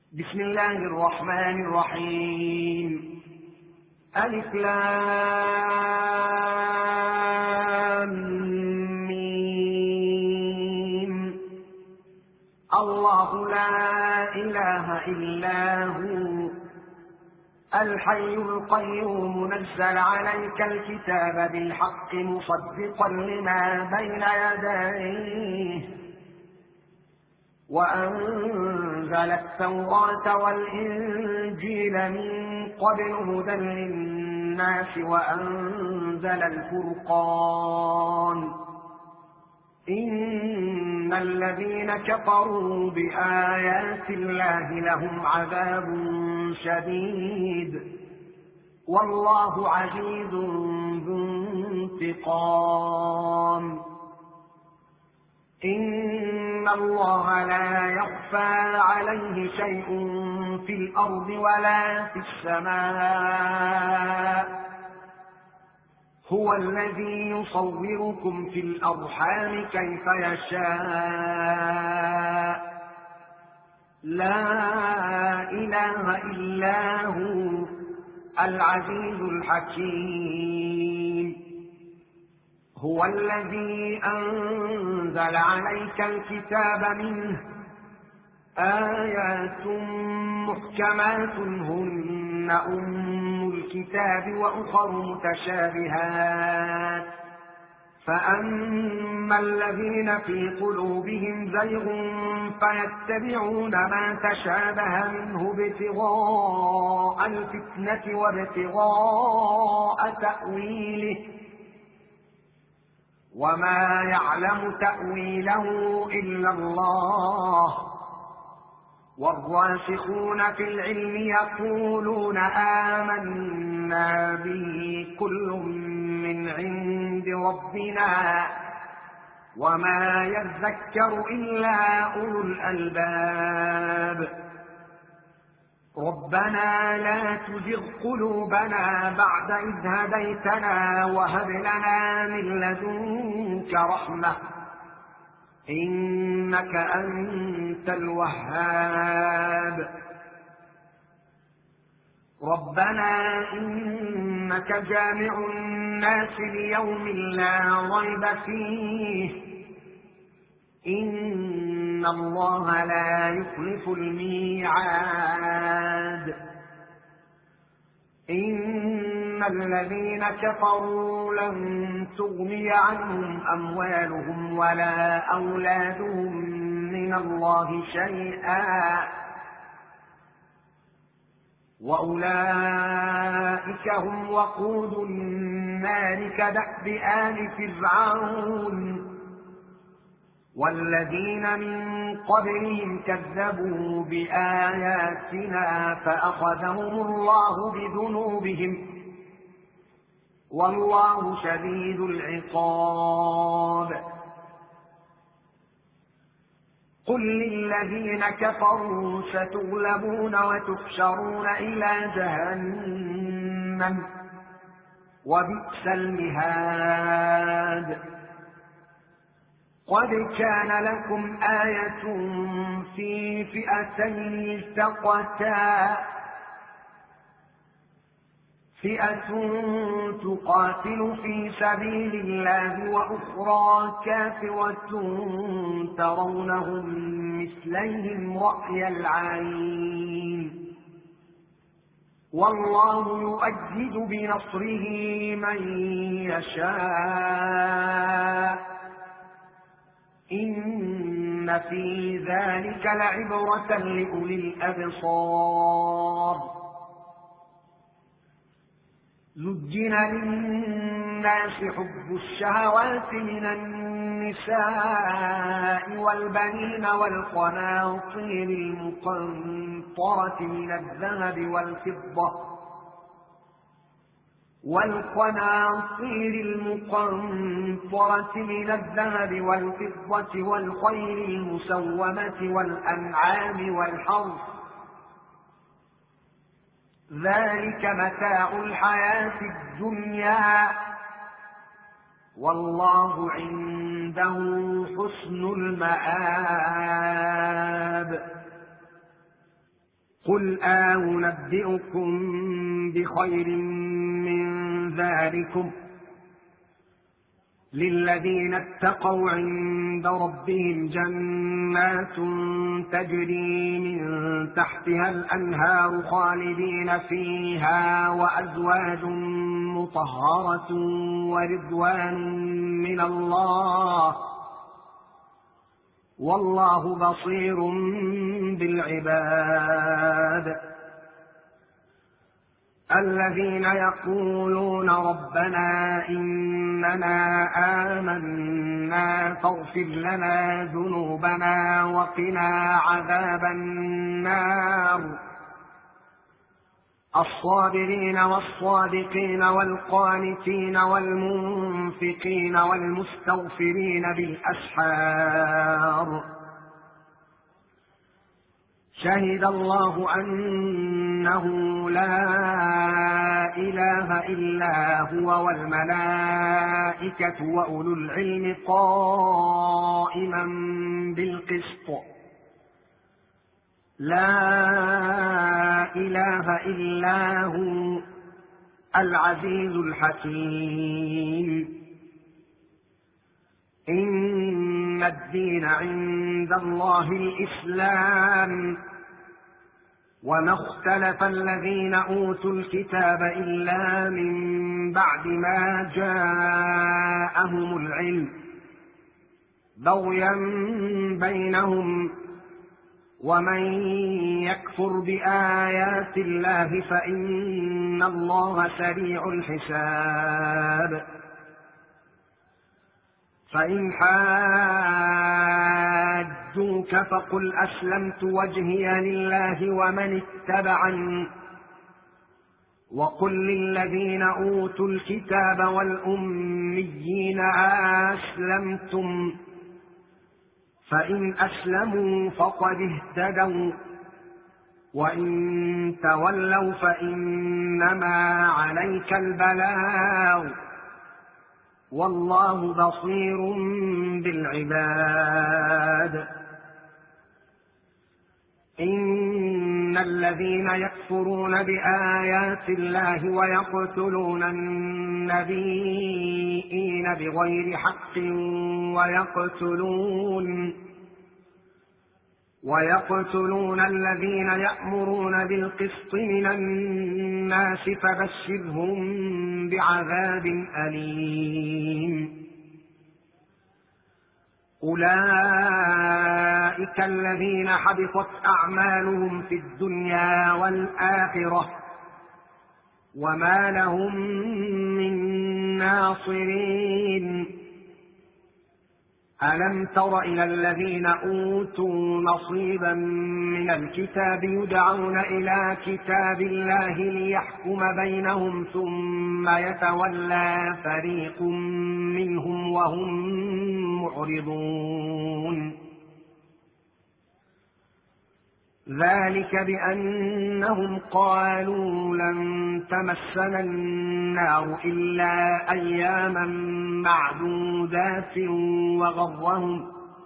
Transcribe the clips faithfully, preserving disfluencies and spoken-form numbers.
بسم الله الرحمن الرحيم. ألف لام ميم. الله لا إله إلا هو الحي القيوم نزل عليك الكتاب بالحق مصدقا لما بين يديه وأنزل التوراة والإنجيل من قبل هدى للناس وأنزل الفرقان إن الذين كفروا بآيات الله لهم عذاب شديد والله عزيز ذو انتقام. إن الله لا يخفى عليه شيء في الأرض ولا في السماء هو الذي يصوركم في الأرحام كيف يشاء لا إله إلا هو العزيز الحكيم. هو الذي أنزل عليك الكتاب منه آيات محكمات هن أم الكتاب وأخر متشابهات فأما الذين في قلوبهم زيغ فيتبعون ما تشابه منه ابتغاء الفتنة وابتغاء تأويله وما يعلم تأويله إلا الله والراسخون في العلم يقولون آمنا به كل من عند ربنا وما يذكر إلا أولو الألباب. ربنا لا تزغ قلوبنا بعد إذ هديتنا وهب لنا من لدنك رحمة إنك أنت الوهاب. ربنا إنك جامع الناس ليوم لا ريب فيه إن الله لا يخلف الميعاد. إن الذين كفروا لن تغني عنهم أموالهم ولا أولادهم من الله شيئا وأولئك هم وقود النار كدأب آل فرعون والذين من قبلهم كذبوا بآياتنا فأخذهم الله بذنوبهم والله شديد العقاب. قل للذين كفروا ستغلبون وتحشرون إلى جهنم وبئس المهاد. قد كان لكم آية في فئتين التقتا فئة تقاتل في سبيل الله وأخرى كافرة ترونهم مثليهم رأي العين والله يؤيد بنصره من يشاء إن في ذلك لعبرة لأولي الأبصار. زجن للناس حب الشهوات من النساء والبنين والقناطير المقنطرة من الذهب والفضة والقناطير المقنطرة من الذهب والفضة والخيل المسومة والأنعام والحرث ذلك متاع الحياة الدنيا والله عنده حسن المآب. قل أنبئكم بخير من ذلكم للذين اتقوا عند ربهم جنات تجري من تحتها الأنهار خالدين فيها وأزواج مطهرة ورضوان من الله والله بصير بالعباد. الذين يقولون ربنا إننا آمنا فاغفر لنا ذنوبنا وقنا عذاب النار الصابرين والصادقين والقانتين والمنفقين والمستغفرين بالأسحار شهد الله أنه لا إله إلا هو والملائكة وأولو العلم قائما بالقسط لا إله إلا هو العزيز الحكيم. إن الدين عند الله الإسلام وما اختلف الذين أوتوا الكتاب إلا من بعد ما جاءهم العلم بغيا بينهم ومن يكفر بآيات الله فإن الله سريع الحساب. فإن حاجوك فقل أسلمت وجهي لله ومن اتبعني وقل للذين أوتوا الكتاب والأميين أسلمتم فإن أسلموا فقد اهتدوا وإن تولوا فإنما عليك البلاغ والله بصير بالعباد. إن الذين يكفرون بآيات الله ويقتلون النبيين بغير حق ويقتلون ويقتلون الذين يأمرون بالقسط من الناس فبشرهم بعذاب أليم. أولئك الذين حبطت أعمالهم في الدنيا والآخرة وما لهم من ناصرين. ألم تر إلى الذين أوتوا نصيبا من الكتاب يدعون إلى كتاب الله ليحكم بينهم ثم يتولى فريق منهم وهم معرضون. ذلك بأنهم قالوا لن تمسنا النار إلا أياما معدودات وغرهم,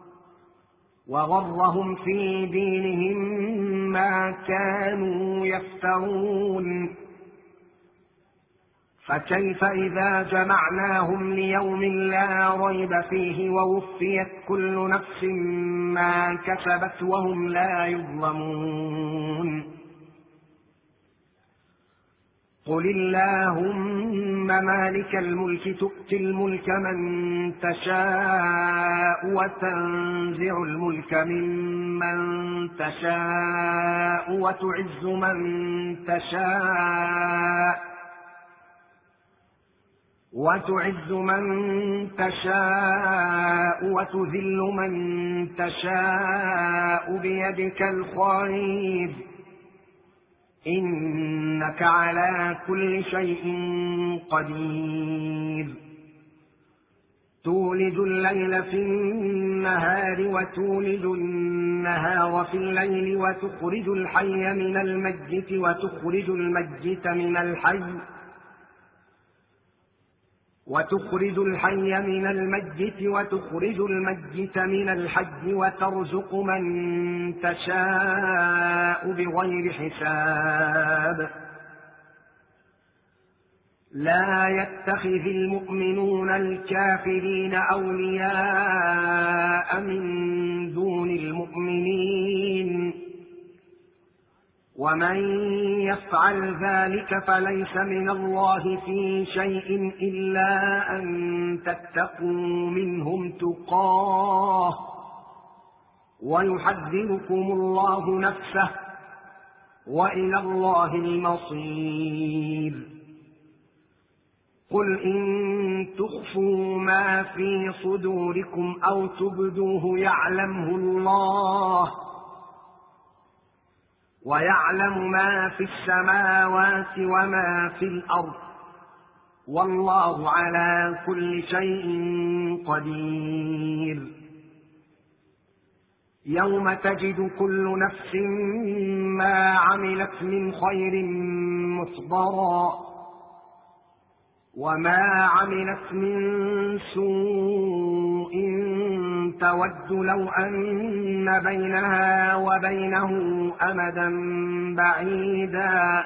وغرهم في دينهم ما كانوا يفترون. فكيف إذا جمعناهم ليوم لا ريب فيه ووفيت كل نفس ما كسبت وهم لا يظلمون. قل اللهم مالك الملك تؤتي الملك من تشاء وتنزع الملك ممن تشاء وتعز من تشاء وتعز من تشاء وتذل من تشاء بيدك الخير إنك على كل شيء قدير. تولج الليل في النهار وتولج النهار في الليل وتخرج الحي من الميت وتخرج الميت من الحي وتخرج الحي من الميت وتخرج الميت من الحي وترزق من تشاء بغير حساب. لا يتخذ المؤمنون الكافرين أولياء من دون المؤمنين، ومن يفعل ذلك فليس من الله في شيء إلا أن تتقوا منهم تقاه ويحذركم الله نفسه، وإلى الله المصير. قل إن تخفوا ما في صدوركم أو تبدوه يعلمه الله، ويعلم ما في السماوات وما في الأرض، والله على كل شيء قدير. يوم تجد كل نفس ما عملت من خير محضرا، وما عملت من سوء تود لو أن بينها وبينه أمدا بعيدا،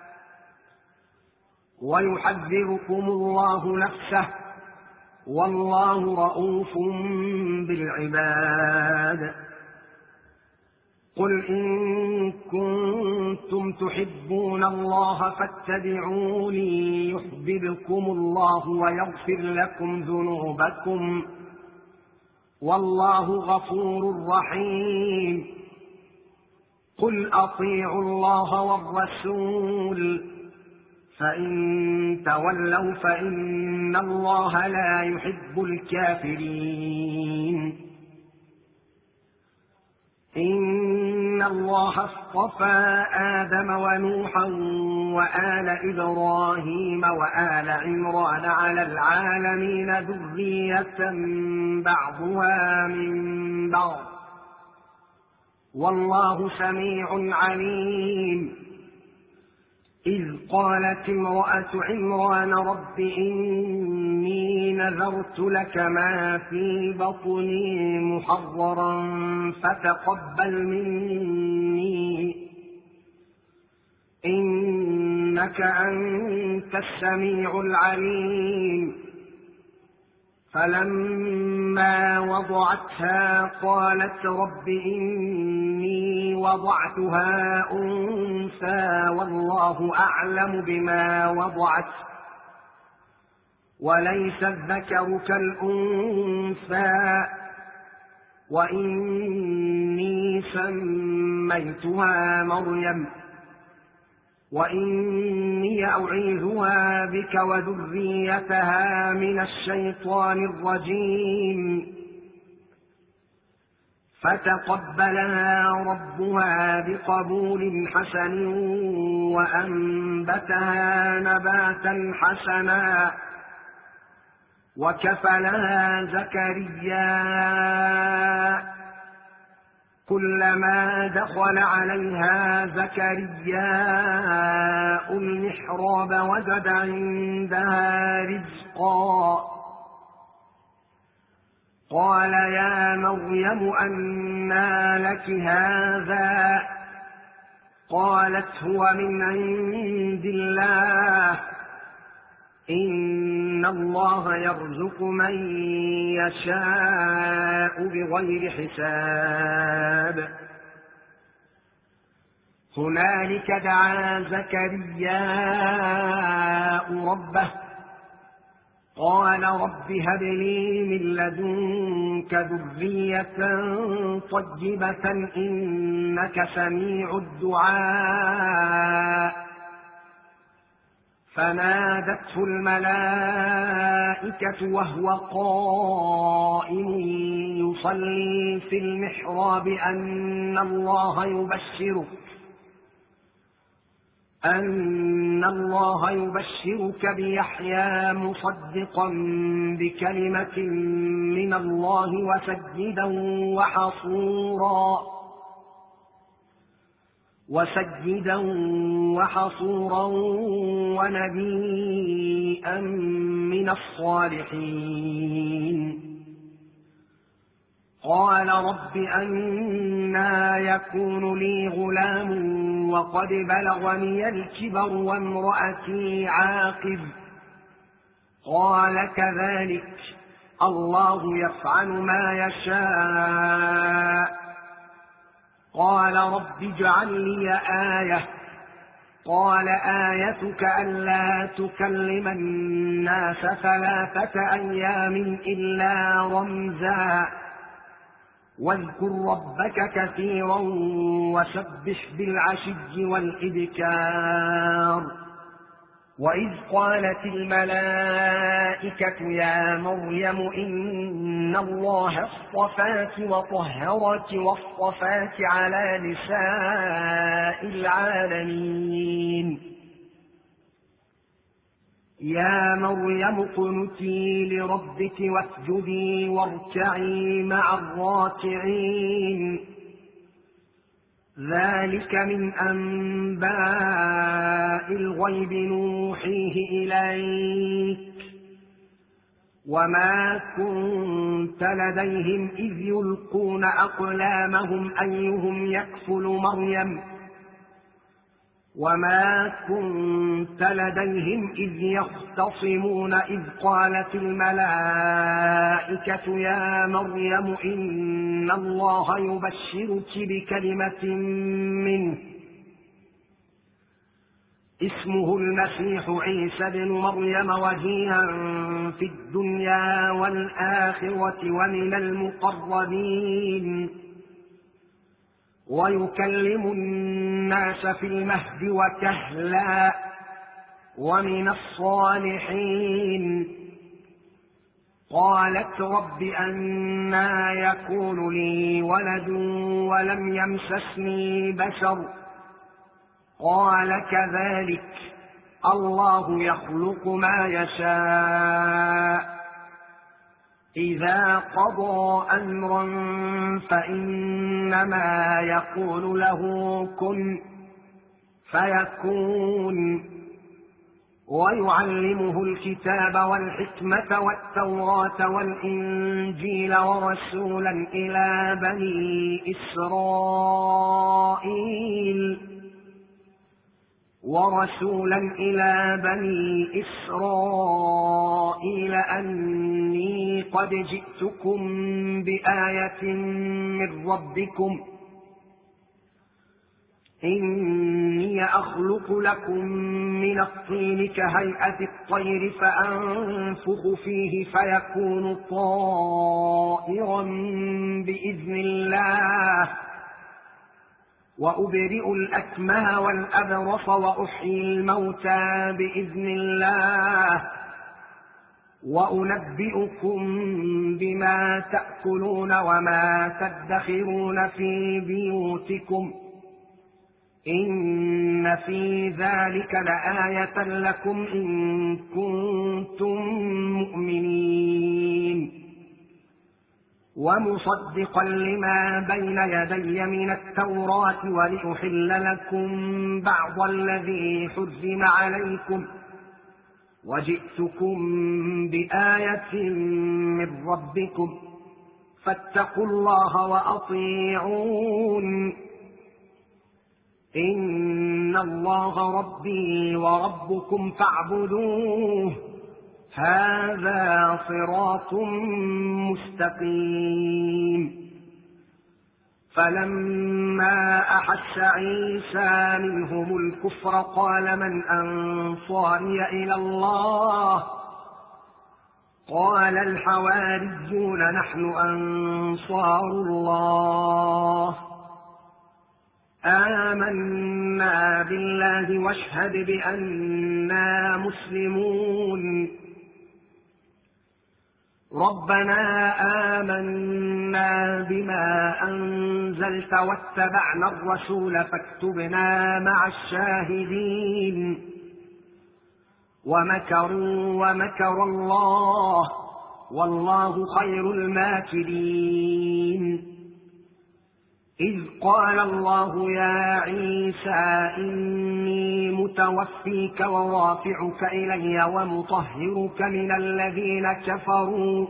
ويحذركم الله نفسه، والله رءوف بالعباد. قل إن كنتم تحبون الله فاتبعوني يحببكم الله ويغفر لكم ذنوبكم، والله غفور رحيم. قل أطيعوا الله والرسول، فإن تولوا فإن الله لا يحب الكافرين. إن الله اصطفى آدم ونوحا وآل إبراهيم وآل عمران على العالمين ذرية بعضها من بعض، والله سميع عليم. إذ قالت امرأة عمران رب إني نذرت لك ما في بطني محررا فتقبل مني إنك أنت السميع العليم. فلما وضعتها قالت رب إني وضعتها أنثى والله أعلم بما وضعت وليس الذكر كالأنثى، وإني سميتها مريم وإني أعيذها بك وذريتها من الشيطان الرجيم. فتقبلها ربها بقبول حسن وأنبتها نباتا حسنا، وكفلها زكريا كلما دخل عليها زكرياء المحراب وجد عندها رزقا. قال يا مريم أنى لك هذا؟ قالت هو من عند الله، إن الله يرزق من يشاء بغير حساب. هنالك دعا زكرياء ربه قال رب هب لي من لدنك ذرية طيبة إنك سميع الدعاء. فنادته الملائكة وهو قائم يصلي في المحراب أن الله يبشرك أن الله يبشرك بيحيى مصدقا بكلمة من الله وسيدا وحصورا وسيدا وحصورا ونبيا من الصالحين. قال رب أنى يكون لي غلام وقد بلغني الكبر وامرأتي عاقر. قال كذلك الله يفعل ما يشاء. قال رب اجعل لي آية. قال آيتك ألا تكلم الناس ثلاثة أيام إلا رمزا واذكر ربك كثيرا وسبح بالعشي والإبكار. وإذ قالت الملائكة يا مريم إن الله اصطفاك وطهرك واصطفاك على نساء العالمين. يا مريم اقنتي لربك واسجدي واركعي مع الراكعين. ذلك من أنباء الغيب نوحيه إليك وما كنت لديهم إذ يلقون أقلامهم أيهم يكفل مريم وما كنت لديهم إذ يختصمون إذ قالت الملائكة يا مريم إن الله يبشرك بكلمة منه اسمه المسيح عيسى بن مريم وجيها في الدنيا والآخرة ومن المقربين ويكلم الناس في المهد وكهلا ومن الصالحين. قالت رب أنى يكون لي ولد ولم يمسسني بشر. قال كذلك الله يخلق ما يشاء إذا قضى أمرا فإنما يقول له كن فيكون. ويعلمه الكتاب والحكمة والتوراة والإنجيل ورسولا إلى بني إسرائيل ورسولا إلى بني إسرائيل أني قد جئتكم بآية من ربكم إني أخلق لكم من الطين كهيئة الطير فأنفخ فيه فيكون طائرا بإذن الله وأبرئ الأكمه والأبرص وأحيي الموتى بإذن الله وأنبئكم بما تأكلون وما تدخرون في بيوتكم إن في ذلك لآية لكم إن كنتم مؤمنين. ومصدقا لما بين يدي من التوراة ولأحل لكم بعض الذي حرم عليكم وجئتكم بآية من ربكم فاتقوا الله وأطيعون إن الله ربي وربكم فاعبدوه هذا صراط مستقيم. فلما أحس عيسى منهم الكفر قال من أنصاري إلى الله قال الحواريون نحن أنصار الله آمنا بالله واشهد بأننا مسلمون. ربنا آمنا بما أنزلت واتبعنا الرسول فاكتبنا مع الشاهدين. ومكروا ومكر الله والله خير الماكرين. إذ قال الله يا عيسى إني متوفيك ورافعك إلي ومطهرك من الذين كفروا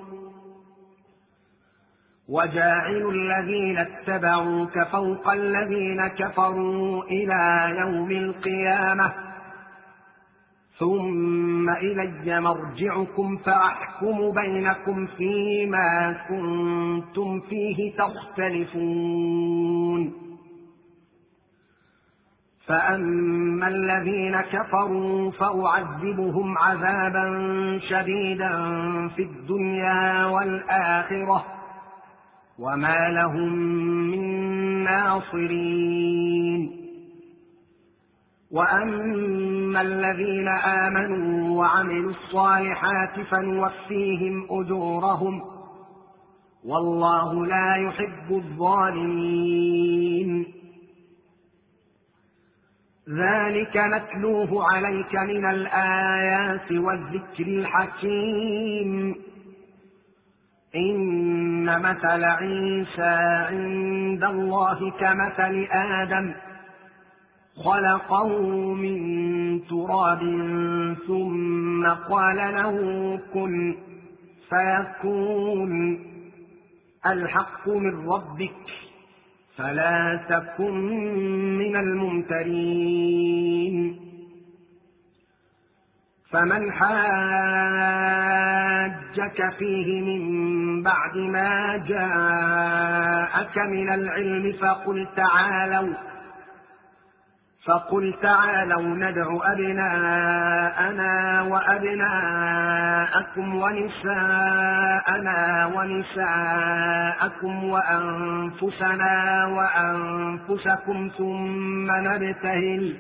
وجاعل الذين اتبعوك فوق الذين كفروا إلى يوم القيامة ثم إلي مرجعكم فأحكم بينكم فيما كنتم فيه تختلفون. فأما الذين كفروا فأعذبهم عذابا شديدا في الدنيا والآخرة وما لهم من ناصرين. وأما الذين آمنوا وعملوا الصالحات فنوفيهم أجورهم والله لا يحب الظالمين. ذلك نتلوه عليك من الآيات والذكر الحكيم. إن مثل عيسى عند الله كمثل آدم خلقه من تراب ثم قال له كن فيكون. الحق من ربك فلا تكن من الممترين. فمن حاجك فيه من بعد ما جاءك من العلم فقل تعالوا فقل تعالوا ندع أبناءنا وأبناءكم ونساءنا ونساءكم وأنفسنا وأنفسكم ثم نبتهل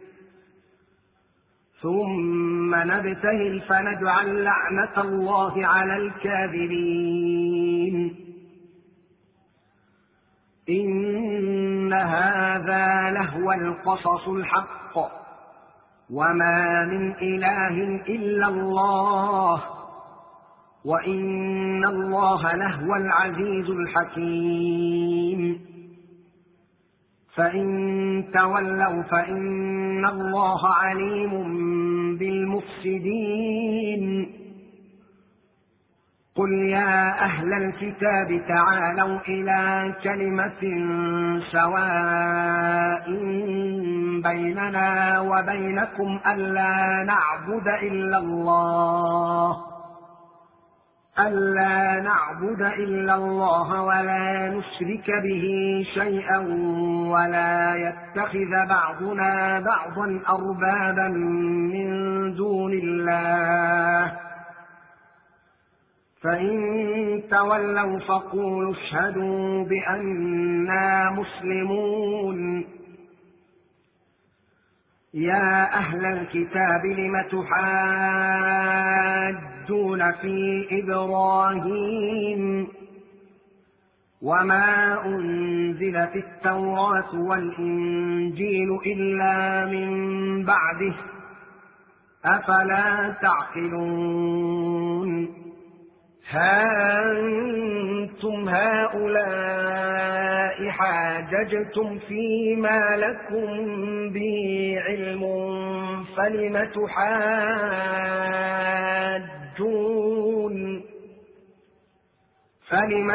ثم نبتهل فنجعل لعنة الله على الكاذبين. إن هذا لهو القصص الحق وما من إله إلا الله وإن الله لهو العزيز الحكيم. فإن تولوا فإن الله عليم بالمفسدين. قل يا أهل الكتاب تعالوا إلى كلمة سواء بيننا وبينكم ألا نعبد إلا الله ألا نعبد إلا الله ولا نشرك به شيئا ولا يتخذ بعضنا بعضا أربابا من دون الله. فإن تولوا فقولوا اشهدوا بأننا مسلمون. يا أهل الكتاب لم تحاجون في إبراهيم وما أنزلت التوراة والإنجيل إلا من بعده أفلا تعقلون. ها أنتم هؤلاء حاججتم فيما لكم به علم فلم تحاجون فلم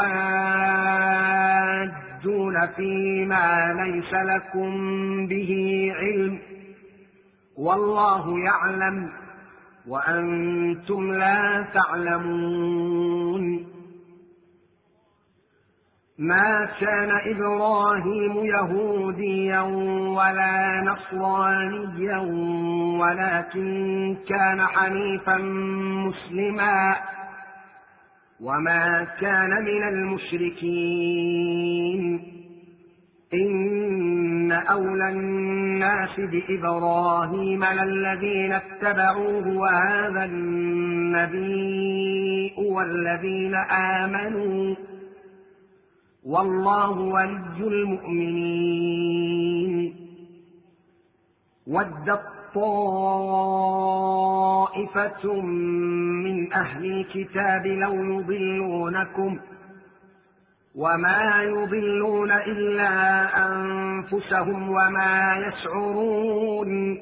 تحاجون فيما ليس لكم به علم والله يعلم وأنتم لا تعلمون. ما كان إبراهيم يهوديا ولا نصرانيا ولكن كان حنيفا مسلما وما كان من المشركين. إن أولى الناس بإبراهيم للذين اتبعوه وهذا النبي والذين آمنوا والله ولي المؤمنين. ودت طائفة من أهل الكتاب لو يضلونكم وما يضلون إلا أنفسهم وما يشعرون.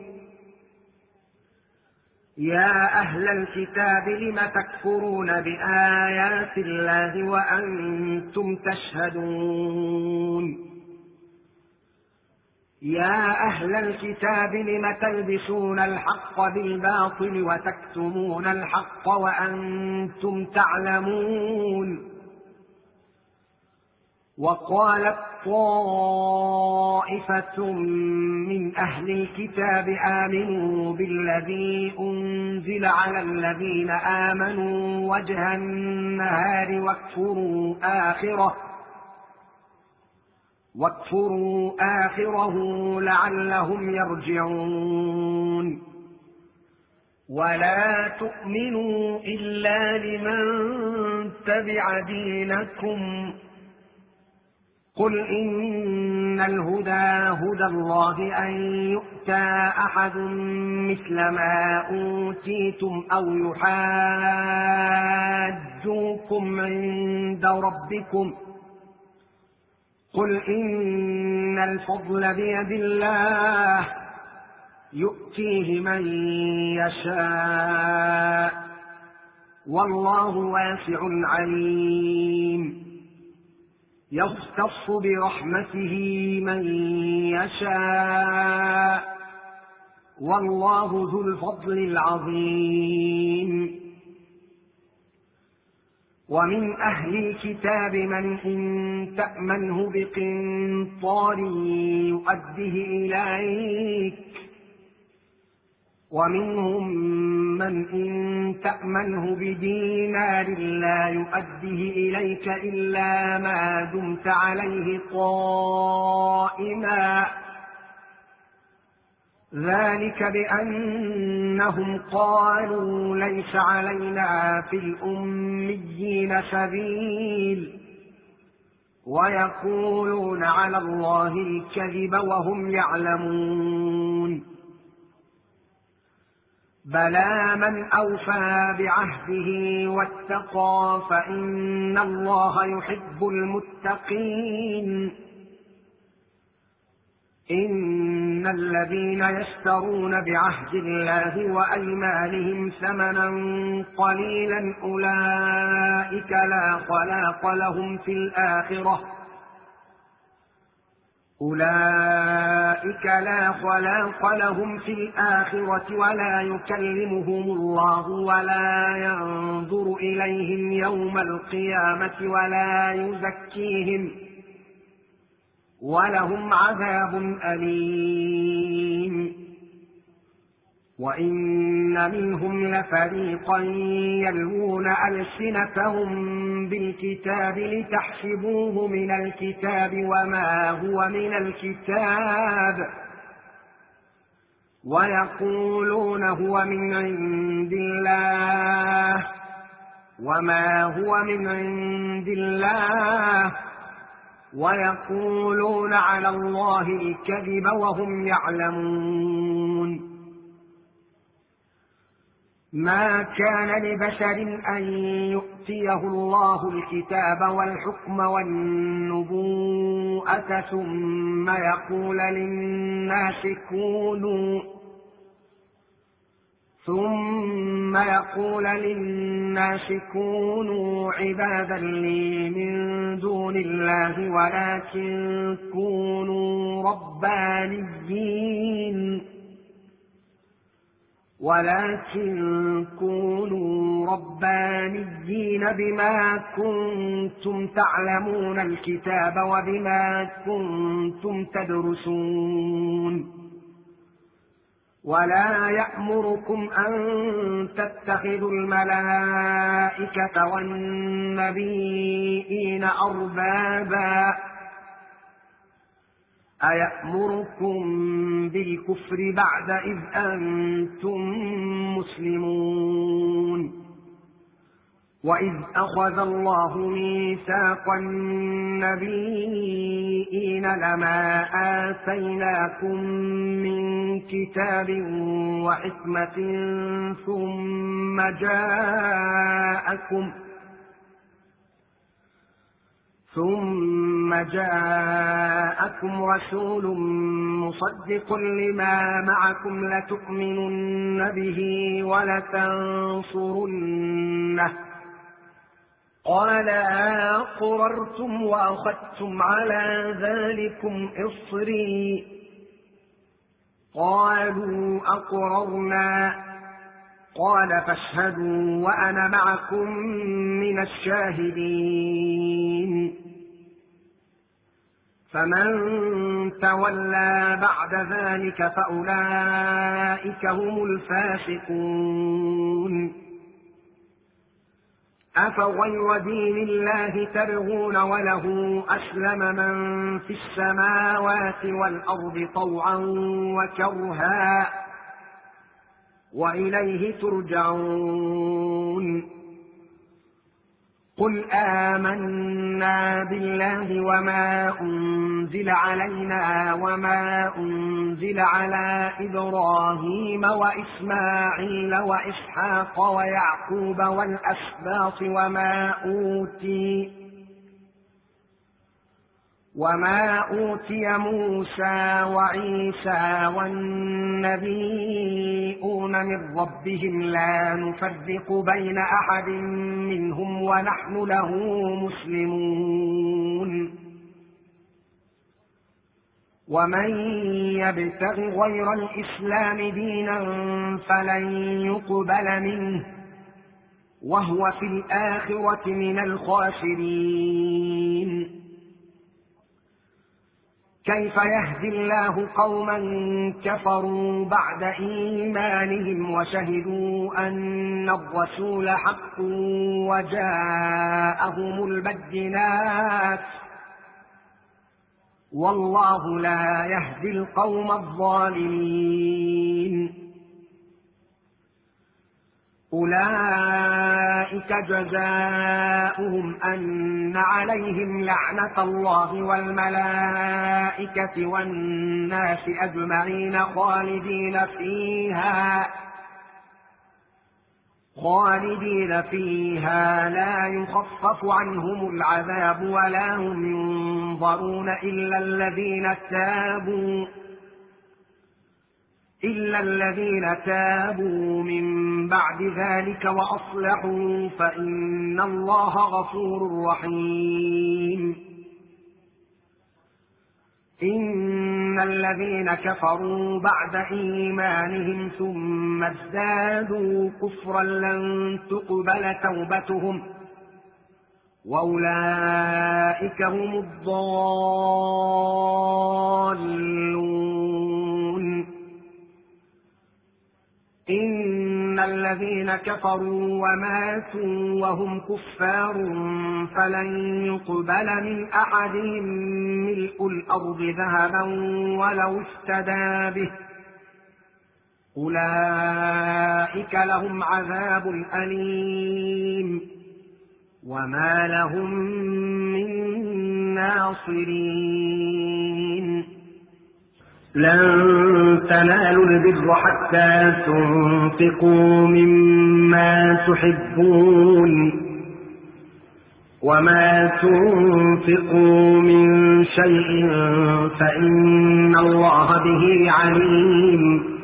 يا أهل الكتاب لم تكفرون بآيات الله وأنتم تشهدون. يا أهل الكتاب لم تلبسون الحق بالباطل وتكتمون الحق وأنتم تعلمون. وقالت طائفة من أهل الكتاب آمنوا بالذي أنزل على الذين آمنوا وجه النهار واكفروا آخره واكفروا آخره لعلهم يرجعون. ولا تؤمنوا إلا لمن تبع دينكم. قل إن الهدى هدى الله أن يؤتى أحد مثل ما أوتيتم أو يحاجوكم عند ربكم. قل إن الفضل بيد الله يؤتيه من يشاء والله واسع عليم. يختص برحمته من يشاء والله ذو الفضل العظيم. ومن أهل الكتاب من إن تأمنه بقنطار يؤده إليك ومنهم من إن تأمنه بدينار لا يؤده إليك إلا ما دمت عليه قائما. ذلك بأنهم قالوا ليس علينا في الأميين سبيل ويقولون على الله الكذب وهم يعلمون. بلى من أوفى بعهده واتقى فإن الله يحب المتقين. إن الذين يشترون بعهد الله وأيمانهم ثمنا قليلا أولئك لا خلاق لهم في الآخرة أولئك لا خلاق لهم في الآخرة ولا يكلمهم الله ولا ينظر إليهم يوم القيامة ولا يزكيهم ولهم عذاب أليم. وإن منهم لفريقا يلوون ألسنتهم بالكتاب لتحسبوه من الكتاب وما هو من الكتاب ويقولون هو من عند الله وما هو من عند الله ويقولون على الله الكذب وهم يعلمون. ما كان لبشر أن يؤتيه الله الكتاب والحكم والنبوءة ثم يقول للناس كونوا ثم يقول للناس كونوا عبادا لي من دون الله ولكن كونوا ربانيين ولكن كونوا ربانيين بما كنتم تعلمون الكتاب وبما كنتم تدرسون. ولا يأمركم أن تتخذوا الملائكة والنبيين أربابا أيأمركم بالكفر بعد إذ أنتم مسلمون. وإذ أخذ الله ميثاق النبيين لما آتيناكم من كتاب وحكمة ثم جاءكم ثم جاءكم رسول مصدق لما معكم لتؤمنن به ولتنصرنه قال أقررتم وأخذتم على ذلكم إصري قالوا أقررنا قال فاشهدوا وأنا معكم من الشاهدين فمن تولى بعد ذلك فأولئك هم الفاسقون أفغير دين الله تبغون وله أسلم من في السماوات والأرض طوعا وكرها وإليه ترجعون قل آمنا بالله وما أنزل علينا وما أنزل على إبراهيم وإسماعيل وإسحاق ويعقوب والأسباط وما أوتي وما أوتي موسى وعيسى والنبيون من ربهم لا نفرق بين أحد منهم ونحن له مسلمون ومن يبتغ غير الإسلام دينا فلن يقبل منه وهو في الآخرة من الخاسرين كيف يهدي الله قوما كفروا بعد إيمانهم وشهدوا أن الرسول حق وجاءهم البينات والله لا يهدي القوم الظالمين أولئك جزاؤهم أن عليهم لعنة الله والملائكة والناس أجمعين خالدين فيها خالدين فيها لا يخفف عنهم العذاب ولا هم ينظرون إلا الذين تابوا إلا الذين تابوا من بعد ذلك وأصلحوا فإن الله غفور رحيم إن الذين كفروا بعد إيمانهم ثم ازدادوا كفرا لن تقبل توبتهم وأولئك هم الضالون إن الذين كفروا وماتوا وهم كفار فلن يقبل من أحدهم ملء الأرض ذهبا ولو افتدى به أولئك لهم عذاب أليم وما لهم من ناصرين لن تنالوا البر حتى تنفقوا مما تحبون وما تنفقوا من شيء فإن الله به عليم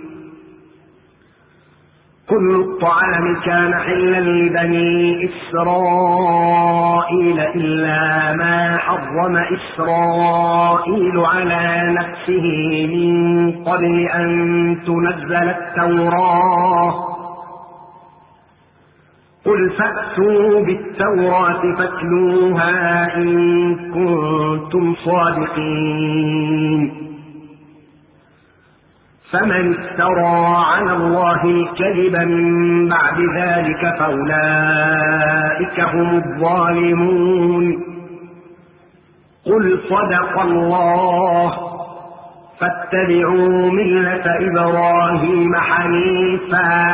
كل الطعام كان حلا لبني إسرائيل إلا ما حرم إسرائيل على نفسه من قبل أن تنزل التوراة قل فأتوا بالتوراة فاتلوها إن كنتم صادقين فمن افترى على الله الكذب من بعد ذلك فأولئك هم الظالمون قل صدق الله فاتبعوا ملة إبراهيم حنيفا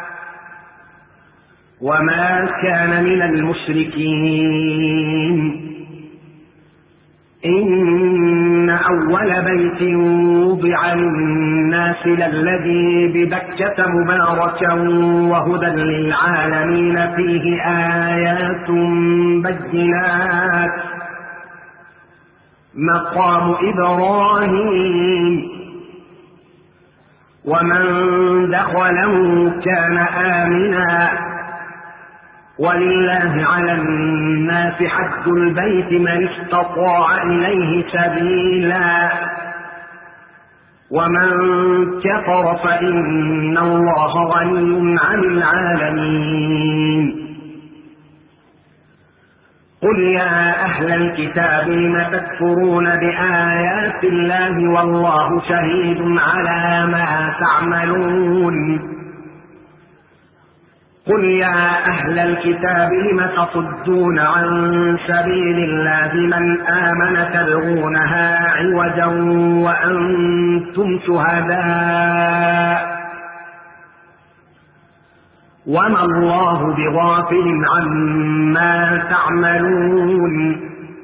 وما كان من المشركين إن أول بيت وضع للناس للذي ببكة مباركا وهدى للعالمين فيه آيات بينات مقام إبراهيم ومن دخله كان آمنا ولله على الناس حج البيت من استطاع إليه سبيلا ومن كفر فإن الله غني عن العالمين. قل يا أهل الكتاب لم تكفرون بآيات الله والله شهيد على ما تعملون. قل يا أهل الكتاب لم تصدون عن سبيل الله من آمن تبغونها عوجا وأنتم شهداء وما الله بغافل عما تعملون.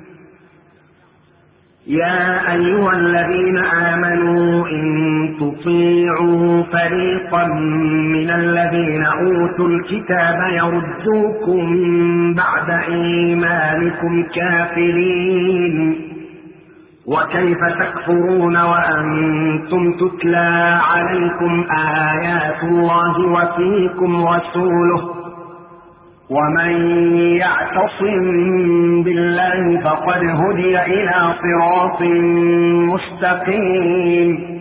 يا أيها الذين آمنوا إن تطيعوا فريقا من الذين أوتوا الكتاب يردوكم بعد إيمانكم كافرين وكيف تكفرون وأنتم تتلى عليكم آيات الله وفيكم رسوله ومن يعتصم بالله فقد هدي إلى صراط مستقيم.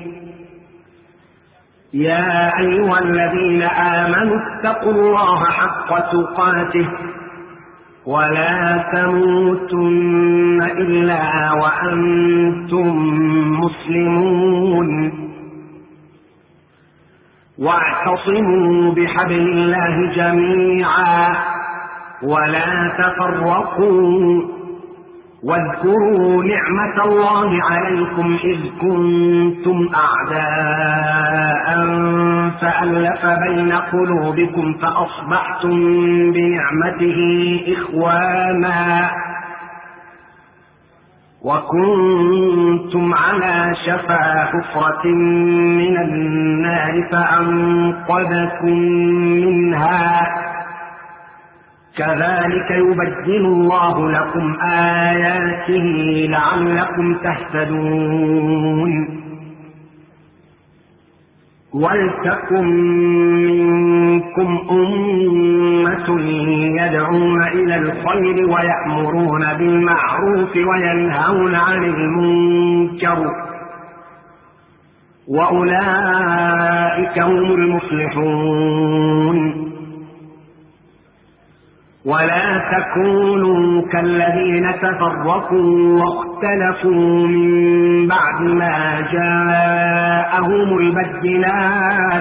يا أيها الذين آمنوا اتقوا الله حق تقاته ولا تموتن إلا وأنتم مسلمون واعتصموا بحبل الله جميعا ولا تفرقوا واذكروا نعمة الله عليكم إذ كنتم أعداء فألف بين قلوبكم فأصبحتم بنعمته إخوانا وكنتم على شفا حفرة من النار فأنقذكم منها كذلك يبين الله لكم آياته لعلكم تهتدون. ولتكن منكم أمة يدعون إلى الخير ويأمرون بالمعروف وينهون عن المنكر وأولئك هم المفلحون. ولا تكونوا كالذين تفرقوا واختلفوا من بعد ما جاءهم البينات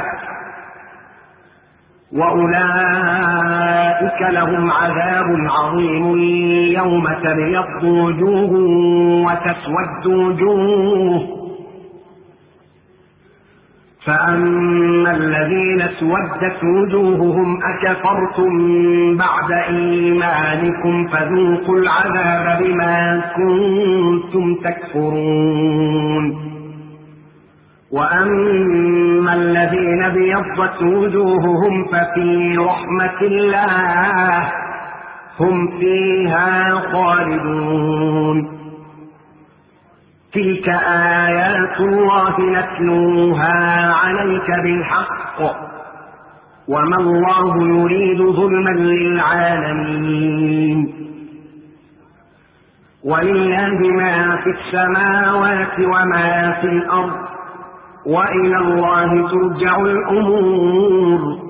وأولئك لهم عذاب عظيم يوم تبيض وجوه وتسود وجوه فأما الذين اسودت وجوههم أكفرتم بعد إيمانكم فذوقوا العذاب بما كنتم تكفرون. وأما الذين ابيضت وجوههم ففي رحمة الله هم فيها خالدون. تلك آيات الله نتلوها عليك بالحق وما الله يريد ظلما للعالمين. ولله ما في السماوات وما في الأرض وإلى الله ترجع الأمور.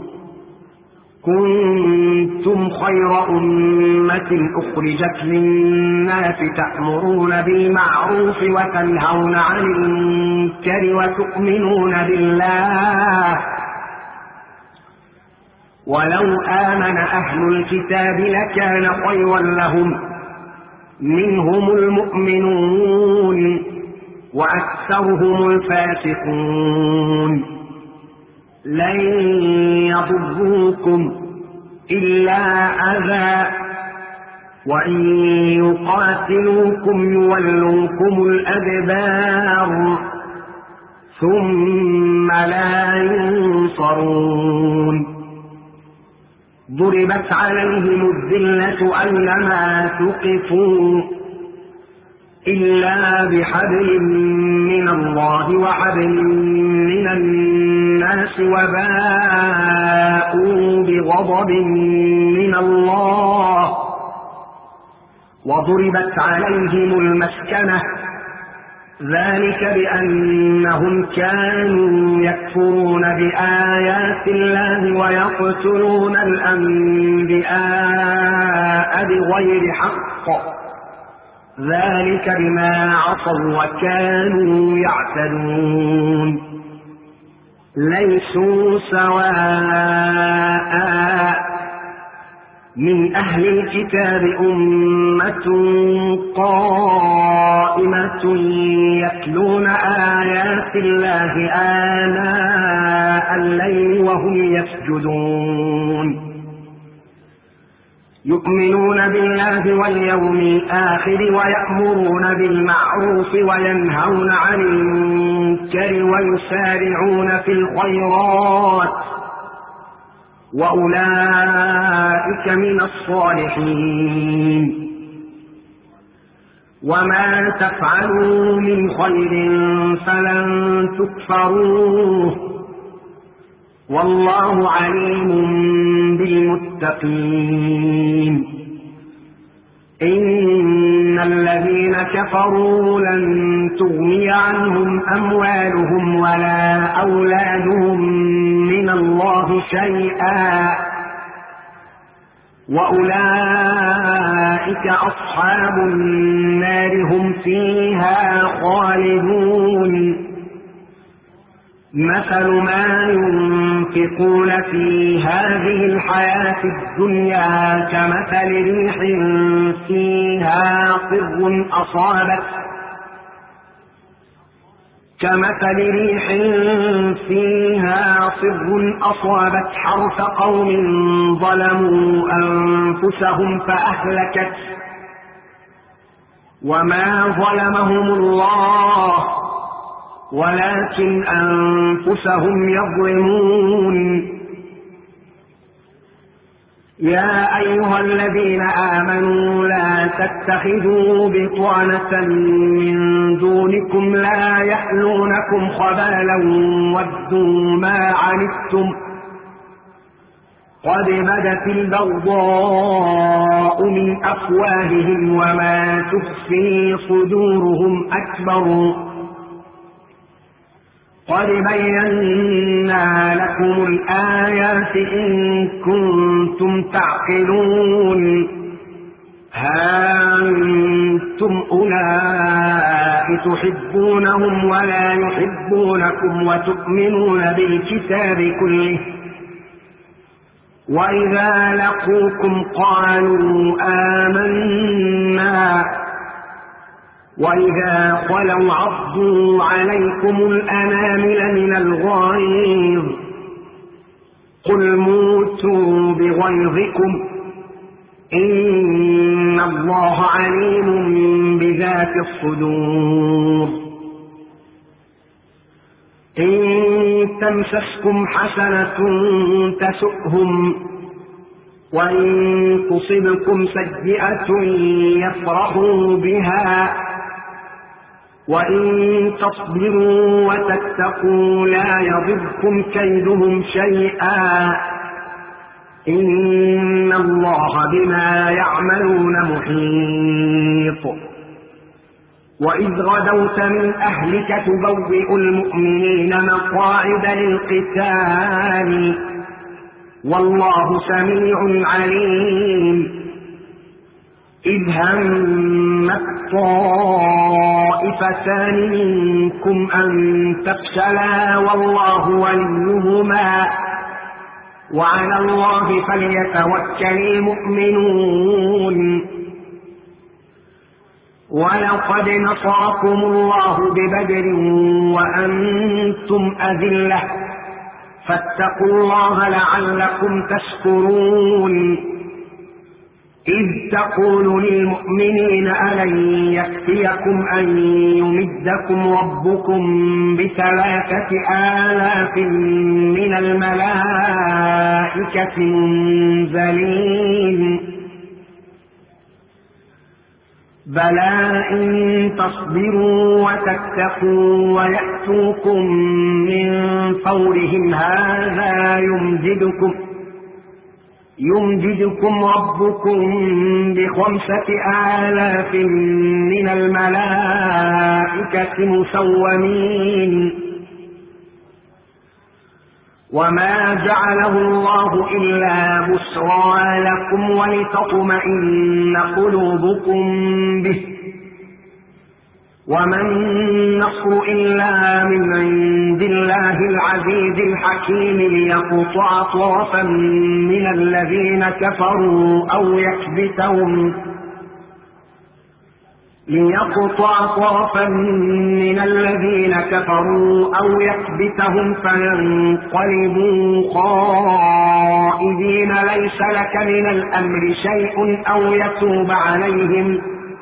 كنتم خير أمة أخرجت للناس تأمرون بالمعروف وتنهون عن المنكر وتؤمنون بالله ولو آمن أهل الكتاب لكان خيرا لهم منهم المؤمنون وأكثرهم الفاسقون. لن يضروكم إلا أذى وإن يقاتلوكم يولوكم الأدبار ثم لا ينصرون. ضربت عليهم الذلة أينما ثقفوا إلا بحبل من الله وحبل من الناس وباءوا بغضب من الله وضربت عليهم المسكنة ذلك بأنهم كانوا يكفرون بآيات الله ويقتلون الأنبياء بغير حق ذلك بما عصوا وكانوا يعتدون ليسوا سواء من أهل الكتاب أمة قائمة يتلون آيات الله آناء الليل وهم يسجدون يؤمنون بالله واليوم الآخر ويأمرون بالمعروف وينهون عن المنكر ويسارعون في الخيرات وأولئك من الصالحين وما تفعلوا من خير فلن تكفروه والله عليم بالمتقين إن الذين كفروا لن تغني عنهم أموالهم ولا أولادهم من الله شيئا وأولئك أصحاب النار هم فيها خالدون مثل ما ينفقون في هذه الحياة الدنيا كمثل ريح فيها صر أصابت كمثل ريح فيها صر أصابت حرث قوم ظلموا أنفسهم فأهلكت وما ظلمهم الله ولكن أنفسهم يظلمون يا أيها الذين آمنوا لا تتخذوا بطانة من دونكم لا يألونكم خبالا ودوا ما عنتم قد بدت البغضاء من أفواههم وما تخفي صدورهم أكبر قد بينا لكم الآيات إن كنتم تعقلون ها أنتم أولئك تحبونهم ولا يحبونكم وتؤمنون بالكتاب كله وإذا لقوكم قالوا آمنا وإذا خلوا عضوا عليكم الأنامل من الغيظ قل موتوا بغيظكم إن الله عليم بذات الصدور إن تمسسكم حسنة تسؤهم وإن تصبكم سيئة يفرحوا بها وإن تصبروا وتتقوا لا يضركم كيدهم شيئا إن الله بما يعملون محيط وإذ غدوت من أهلك تبوئ المؤمنين مقاعد للقتال والله سميع عليم إذ همت طائفتان منكم أن تفشلا والله وليهما وعلى الله فليتوكل المؤمنون ولقد نصركم الله ببدر وأنتم أذلة فاتقوا الله لعلكم تشكرون إذ تقول للمؤمنين ألن يكفيكم أن يمدكم ربكم بثلاثة آلاف من الملائكة منزلين بلى إن تصبروا وتتقوا ويأتوكم من فورهم هذا يمددكم يمددكم ربكم بخمسة آلاف من الملائكة مسومين. وما جعله الله إلا بشرى لكم ولتطمئن قلوبكم به، وما النصر إلا من عند الله العزيز الحكيم ليقطع طرفا من الذين كفروا أو يكبتهم ليقطع طرفا من الذين كفروا أو يكبتهم فينقلبوا خائبين. ليس لك من الأمر شيء أو يتوب عليهم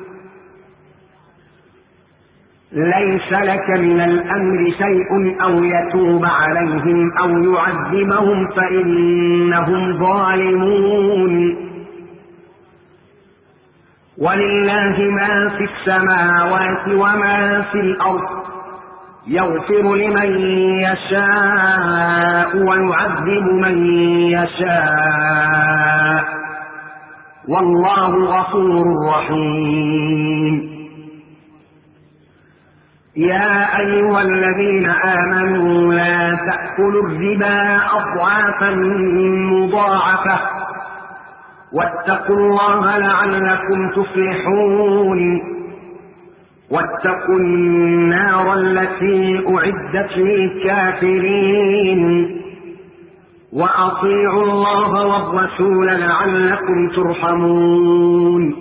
ليس لك من الأمر شيء أو يتوب عليهم أو يعذبهم فإنهم ظالمون. ولله ما في السماوات وما في الأرض، يغفر لمن يشاء ويعذب من يشاء، والله غفور رحيم. يا أيها الذين آمنوا لا تأكلوا الربا أضعافا مضاعفة واتقوا الله لعلكم تفلحون. واتقوا النار التي أعدت للكافرين، وأطيعوا الله والرسول لعلكم ترحمون.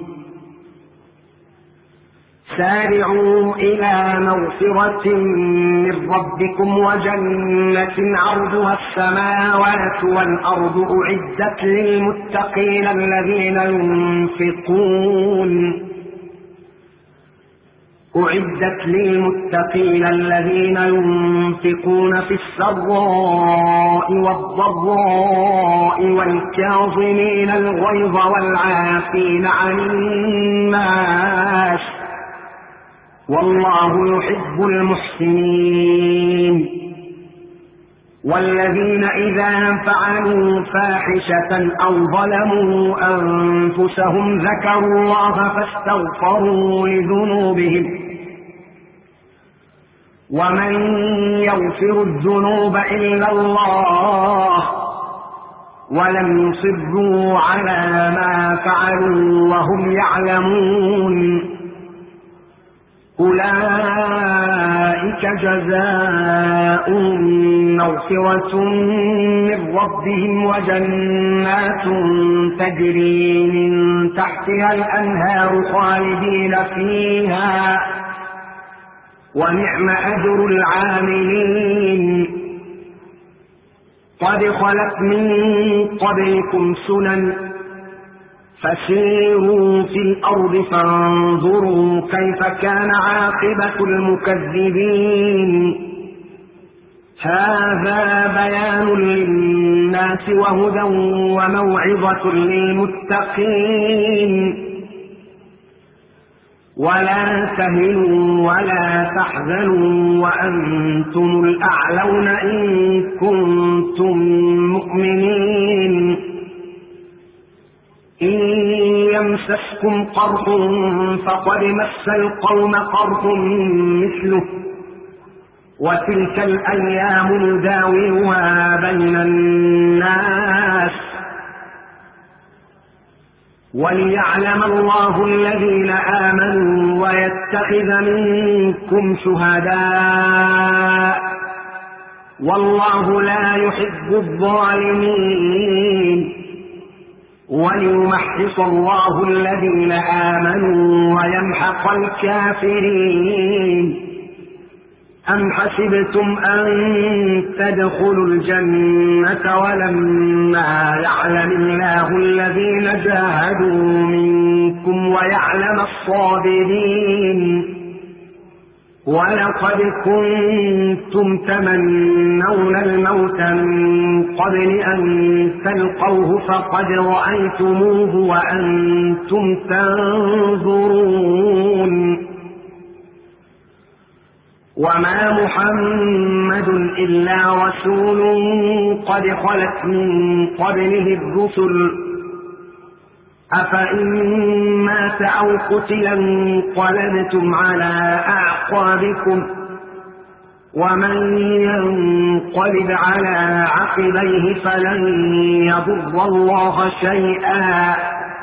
سارعوا إلى مغفرة من ربكم وجنة عرضها السماوات والأرض أعدت للمتقين الذين ينفقون أعدت للمتقين الذين ينفقون في السراء والضراء والكاظمين الغيظ والعافين عن الناس، والله يحب المحسنين. والذين إذا فعلوا فاحشة أو ظلموا أنفسهم ذكروا الله فاستغفروا لذنوبهم، ومن يغفر الذنوب إلا الله، ولم يصروا على ما فعلوا وهم يعلمون. أولئك جزاؤهم مغفرة من ربهم وجنات تجري من تحتها الأنهار خالدين فيها، ونعم أجر العاملين. قد خلت من قبلكم سنن فسيروا في الأرض فانظروا كيف كان عاقبة المكذبين. هذا بيان للناس وهدى وموعظة للمتقين. ولا تهنوا ولا تحزنوا وأنتم الأعلون إن كنتم مؤمنين. إن يمسسكم قرح فقد مس القوم قرح مثله، وتلك الأيام نداولها بين الناس، وليعلم الله الذين آمنوا ويتخذ منكم شهداء، والله لا يحب الظالمين. وليمحص الله الذين آمنوا ويمحق الكافرين. أم حسبتم أن تدخلوا الجنة ولما يعلم الله الذين جاهدوا منكم ويعلم الصابرين؟ ولقد كنتم تمنون الموت من قبل أن تلقوه فقد رأيتموه وأنتم تنظرون وما محمد إلا رسول قد خلت من قبله الرسل أفإن مات أو قتل انقلبتم على أعقابكم ومن ينقلب على عقبيه فلن يضر الله شيئا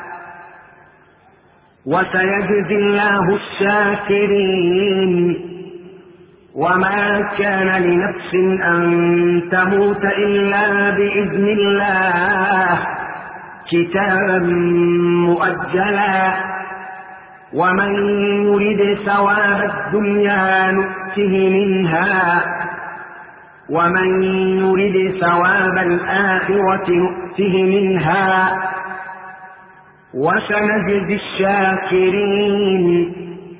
وسيجزي الله الشاكرين وما كان لنفس أن تموت إلا بإذن الله كتابا مؤجلا ومن يرد ثواب الدنيا نؤته منها ومن يرد ثواب الآخرة نؤته منها وسنجزي الشاكرين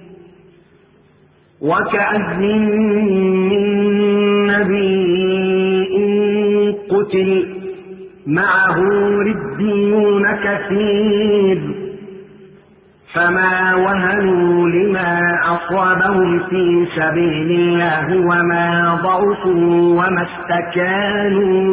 وكأين من نبي قتل معه ربيون كثير فما وهنوا لما أصابهم في سبيل الله وما ضعفوا وما استكانوا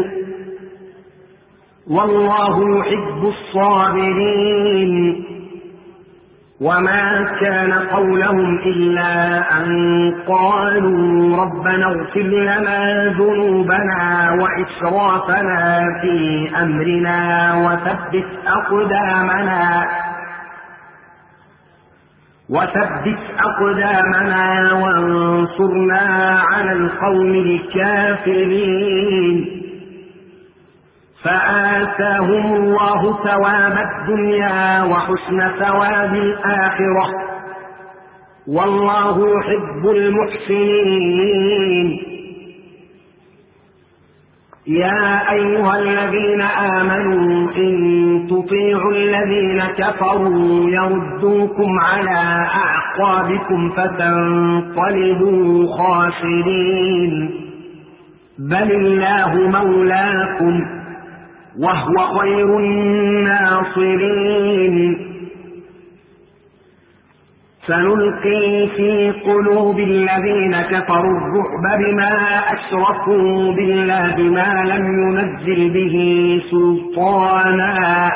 والله يحب الصابرين وما كان قولهم إلا أن قالوا ربنا اغفر لنا ذنوبنا وإسرافنا في أمرنا وثبت أقدامنا وثبت أقدامنا وانصرنا على القوم الكافرين فآتاهم الله ثواب الدنيا وحسن ثواب الآخرة والله يحب المحسنين يا أيها الذين آمنوا إن تطيعوا الذين كفروا يردوكم على أعقابكم فتنقلبوا خاسرين بل الله مولاكم وهو خير الناصرين سنلقي في قلوب الذين كفروا الرعب بما أشركوا بالله ما لم ينزل به سلطانا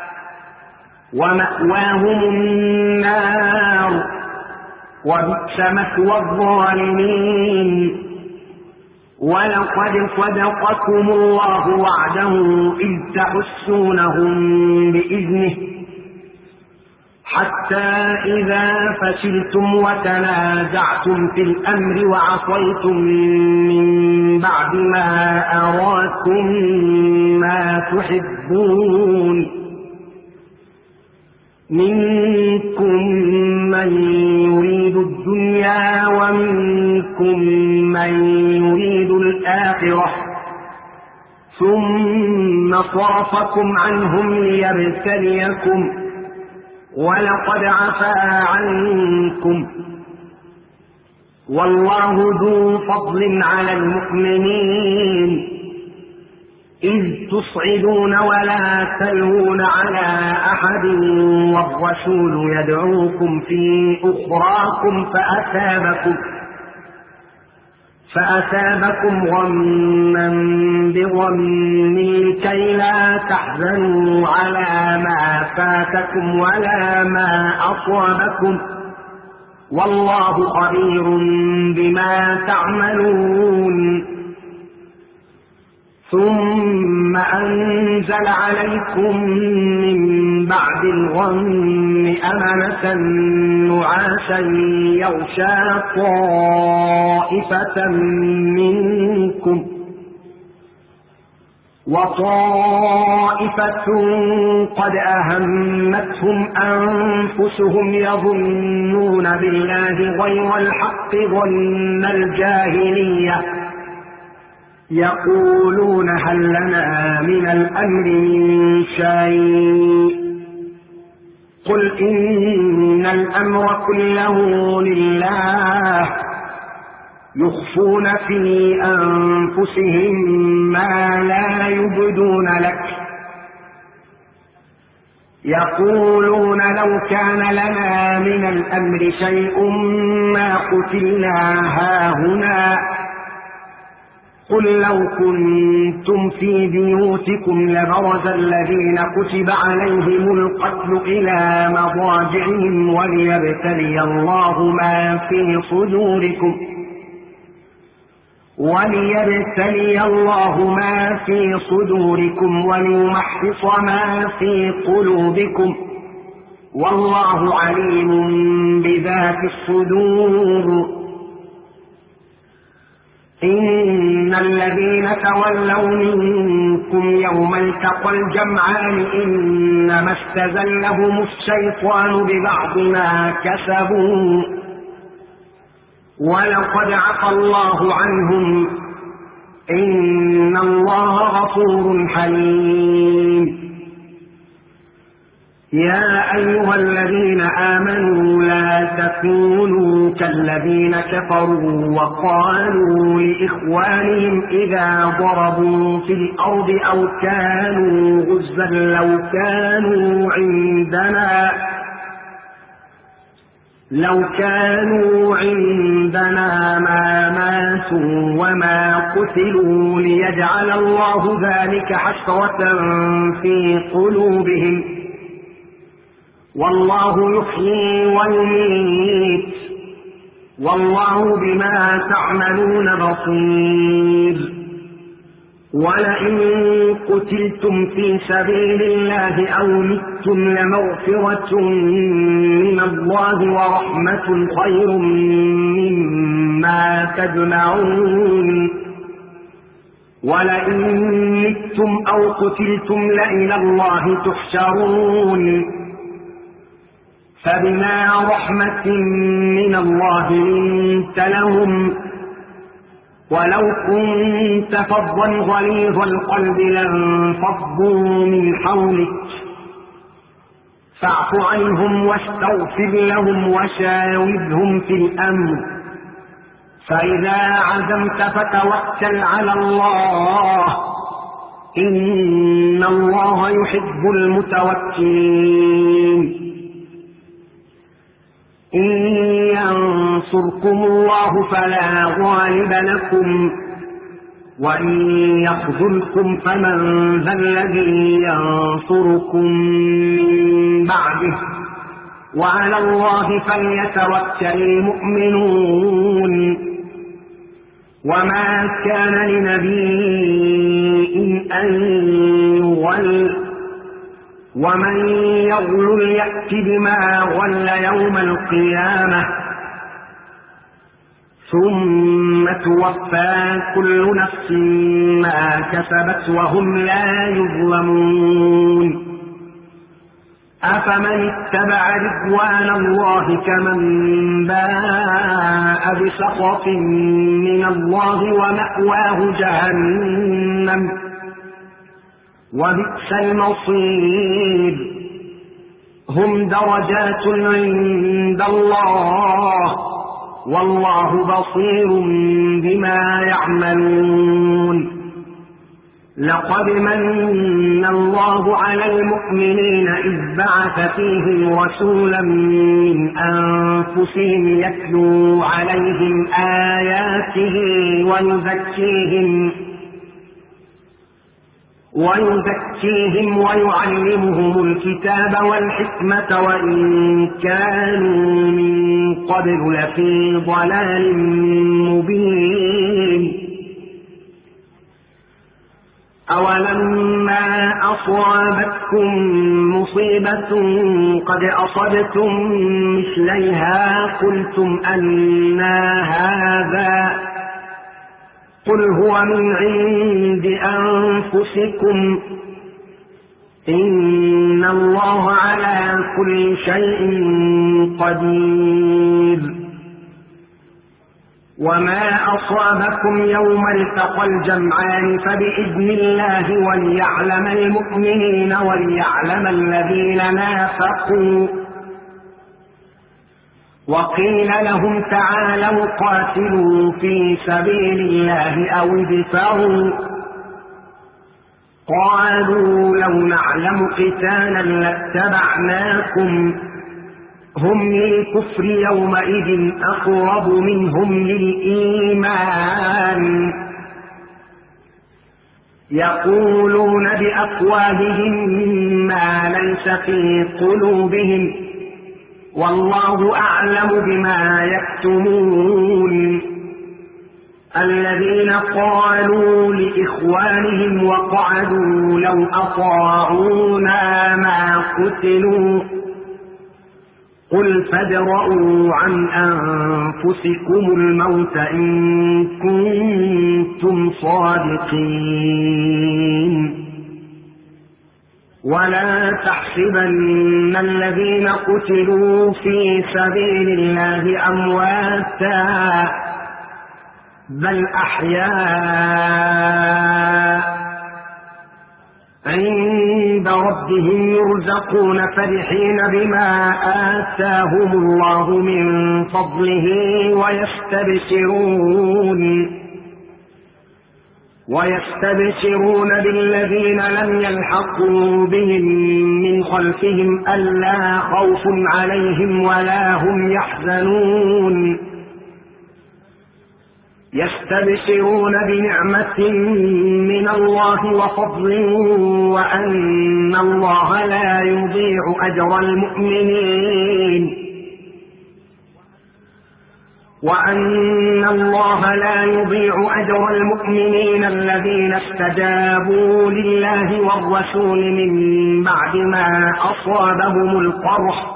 ومأواهم النار وبئس مثوى الظالمين ولقد صدقكم الله وعده إذ تحسونهم بإذنه حتى إذا فشلتم وتنازعتم في الأمر وعصيتم من بعد ما أراكم ما تحبون منكم من يريد الدنيا ومنكم من يريد الآخرة ثم صرفكم عنهم ليبتليكم ولقد عفا عنكم والله ذو فضل على المؤمنين إذ تصعدون ولا تلوون على أحد والرسول يدعوكم في أخراكم فأثابكم فأثابكم غما بغم كي لا تحزنوا على ما فاتكم ولا ما أصابكم والله خبير بما تعملون ثم أنزل عليكم من بعد الغم أمنة نعاسا يغشى طائفة منكم وطائفة قد أهمتهم أنفسهم يظنون بالله غير الحق ظن الجاهلية يقولون هل لنا من الأمر من شيء قل إن الأمر كله لله يخفون في أنفسهم ما لا يبدون لك. يقولون لو كان لنا من الأمر شيء ما قتلنا هاهنا. قل لو كنتم في بيوتكم لبرز الذين كتب عليهم القتل إلى مضاجعهم وليبتلي الله ما في صدوركم وليبتلي الله ما في صدوركم وليمحص ما في قلوبكم والله عليم بذات الصدور. إن الذين تولوا منكم يوم التقى الجمعان إنما استزلهم الشيطان ببعض ما كسبوا ولقد عفى الله عنهم إن الله غفور حليم. يا أيها الذين آمنوا لا تكونوا كالذين كفروا وقالوا لإخوانهم إذا ضربوا في الأرض أو كانوا غزا لو كانوا عندنا لو كانوا عندنا ما ماتوا وما قتلوا ليجعل الله ذلك حسرة في قلوبهم والله يحيي ويميت والله بما تعملون بصير. ولئن قتلتم في سبيل الله أو متم لمغفرة من الله ورحمة خير مما تجمعون. ولئن متم أو قتلتم لإلى الله تحشرون. فبما رحمة من الله لنت لهم ولو كنت فظا غليظ القلب لانفضوا من حولك فاعف عنهم واستغفر لهم وشاورهم في الأمر فإذا عزمت فتوكل على الله إن الله يحب المتوكلين. إن ينصركم الله فلا غالب لكم وإن يخذلكم فمن ذا الذي ينصركم من بعده وعلى الله فليتوكل المؤمنون. وما كان لنبي أن يغل ومن يغل يأت بما غل يوم القيامة ثم توفى كل نفس ما كسبت وهم لا يظلمون. أفمن اتبع رضوان الله كمن باء بسخط من الله ومأواه جهنم وبئس المصير. هم درجات عند الله والله بصير بما يعملون. لقد من الله على المؤمنين إذ بعث فيهم رسولا من أنفسهم يتلو عليهم آياته ويزكيهم ويزكيهم ويعلمهم الكتاب والحكمة وإن كانوا من قبل لفي ضلال مبين. أولما أصابتكم مصيبة قد أصبتم مثليها قلتم أنى هذا قل هو من عند أنفسكم إن الله على كل شيء قدير. وما أصابكم يوم التقى الجمعان فبإذن الله وليعلم المؤمنين وليعلم الذين نافقوا. وقيل لهم تعالوا قاتلوا في سبيل الله أو ادفعوا قالوا لو نعلم قتالا لاتبعناكم هم للكفر يومئذ أقرب منهم للإيمان يقولون بأفواههم ما ليس في قلوبهم والله أعلم بما يكتمون الذين قالوا لإخوانهم وقعدوا لو أطاعونا ما قتلوا قل فادرءوا عن أنفسكم الموت إن كنتم صادقين ولا تحسبن الذين قتلوا في سبيل الله أمواتا بل أحياء عند ربهم يرزقون فرحين بما آتاهم الله من فضله ويستبشرون ويستبشرون بالذين لم يلحقوا بهم من خلفهم ألا خوف عليهم ولا هم يحزنون يستبشرون بنعمة من الله وفضل وأن الله لا يضيع أجر المؤمنين وأن الله لا يضيع أجر المؤمنين الذين استجابوا لله والرسول من بعد ما أصابهم القرح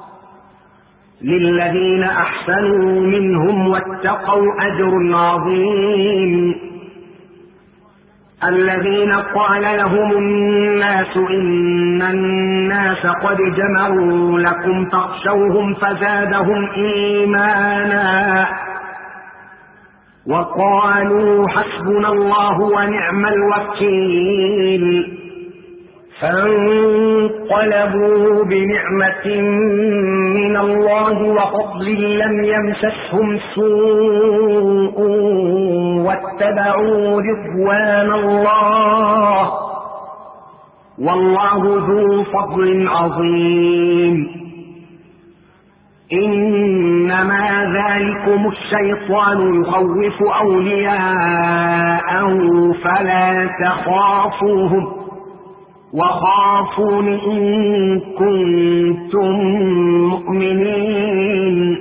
للذين أحسنوا منهم واتقوا أجر عظيم الذين قال لهم الناس إن الناس قد جمعوا لكم فاخشوهم فزادهم إيمانا وقالوا حسبنا الله ونعم الوكيل فانقلبوا بنعمة من الله وفضل لم يمسسهم سوء واتبعوا رضوان الله والله ذو فضل عظيم إنما ذلكم الشيطان يخوف أولياءه فلا تخافوهم وخافون إن كنتم مؤمنين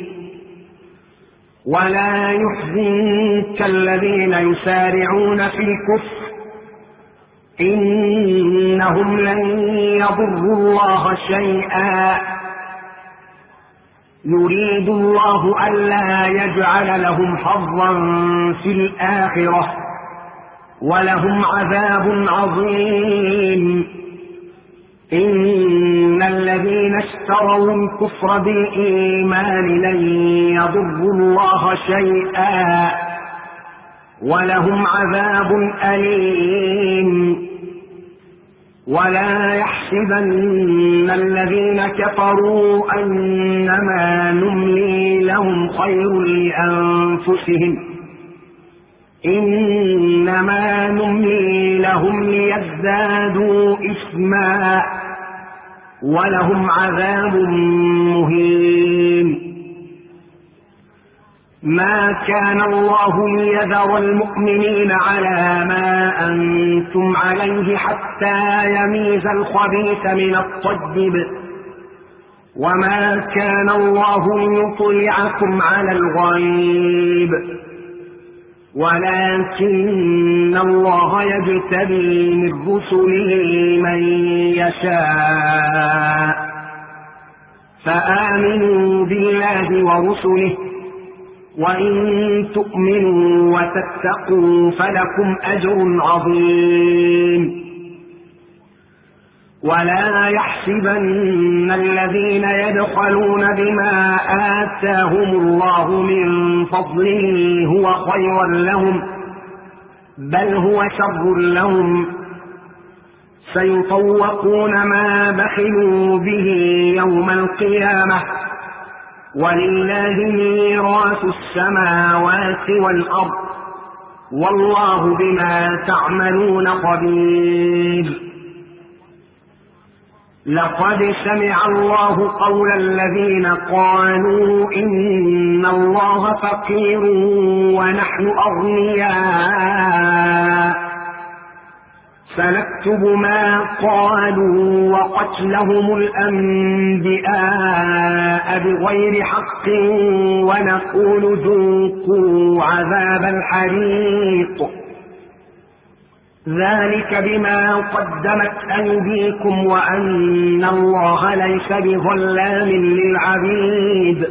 ولا يحزنك الذين يسارعون في الكفر إنهم لن يضروا الله شيئا يريد الله ألا يجعل لهم حظا في الآخرة ولهم عذاب عظيم إن الذين اشتروا الكفر بالإيمان لن يضروا الله شيئا ولهم عذاب أليم ولا يحسبن الذين كفروا أنما نملي لهم خير لأنفسهم إنما نملي لهم ليزدادوا إثما ولهم عذاب مهين ما كان الله ليذر المؤمنين على ما أنتم عليه حتى يميز الخبيث من الطيب وما كان الله ليطلعكم على الغيب ولكن الله يجتبي من رسله من يشاء فآمنوا بالله ورسله وإن تؤمنوا وتتقوا فلكم أجر عظيم ولا يحسبن الذين يبخلون بما آتاهم الله من فضله هو خيرا لهم بل هو شر لهم سيطوقون ما بخلوا به يوم القيامة ولله ميراث السماوات والأرض والله بما تعملون خبير. لقد سمع الله قول الذين قالوا إن الله فقير ونحن أغنياء سنكتب ما قالوا وقتلهم الأنبياء بغير حق ونقول ذوقوا عذاب الحريق ذلك بما قدمت أيديكم وأن الله ليس بظلام للعبيد.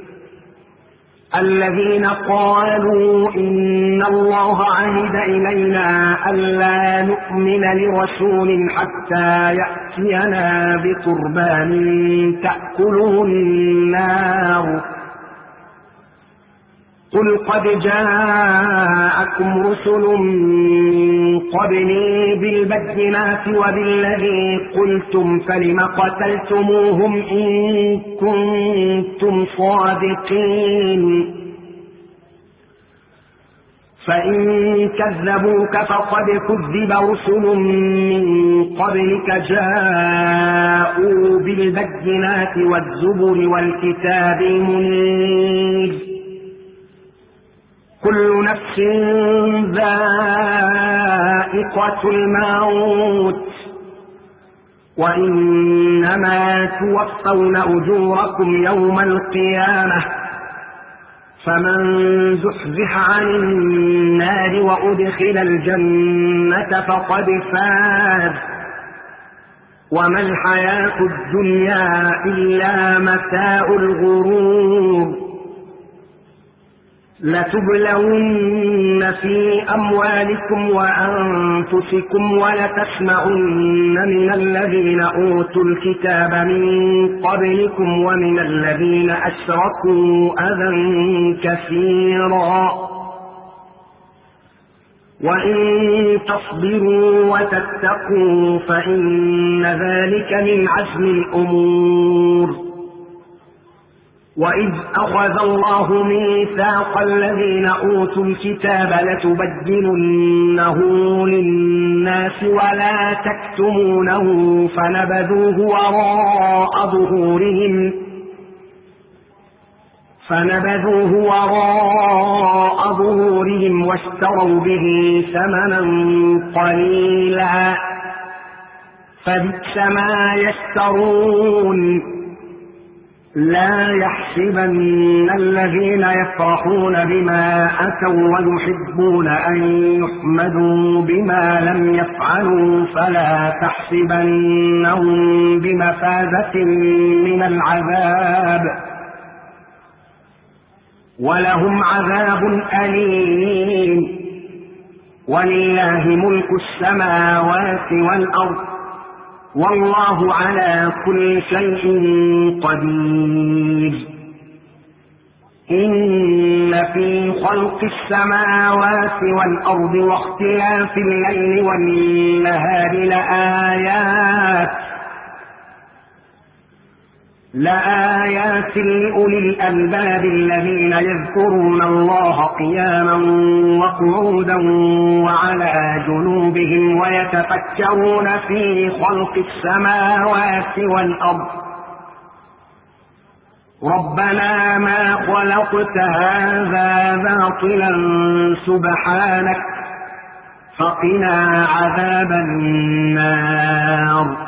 الذين قالوا إن الله عهد إلينا ألا نؤمن لرسول حتى يأتينا بقربان تأكله النار قل قد جاءكم رسل من قبلي بالبينات وبالذي قلتم فلم قتلتموهم إن كنتم صادقين فإن كذبوك فقد كذب رسل من قبلك جاءوا بالبينات والزبر والكتاب المنير كل نفس ذائقة الموت وإنما توفون أجوركم يوم القيامة فمن زحزح عن النار وأدخل الجنة فقد فاز وما الحياة الدنيا إلا متاع الغرور. لتبلون في أموالكم وأنفسكم ولتسمعن من الذين أوتوا الكتاب من قبلكم ومن الذين أشركوا أذى كثيرا وإن تصبروا وتتقوا فإن ذلك من عزم الأمور. وإذ أخذ الله ميثاق الذين أوتوا الكتاب لتبيننه للناس ولا تكتمونه فنبذوه وراء ظهورهم فنبذوه وراء ظهورهم واشتروا به ثمنا قليلا فبئس ما يشترون. لا يحسبن الذين يفرحون بما أتوا ويحبون أن يحمدوا بما لم يفعلوا فلا تحسبنهم بمفازة من العذاب ولهم عذاب أليم. ولله ملك السماوات والأرض والله على كل شيء قدير. إن في خلق السماوات والأرض واختلاف الليل والنهار لآيات لآيات لأولي الألباب الذين يذكرون الله قياما وقعودا وعلى جنوبهم ويتفكرون في خلق السماوات والأرض ربنا ما خلقت هذا باطلا سبحانك فقنا عذاب النار.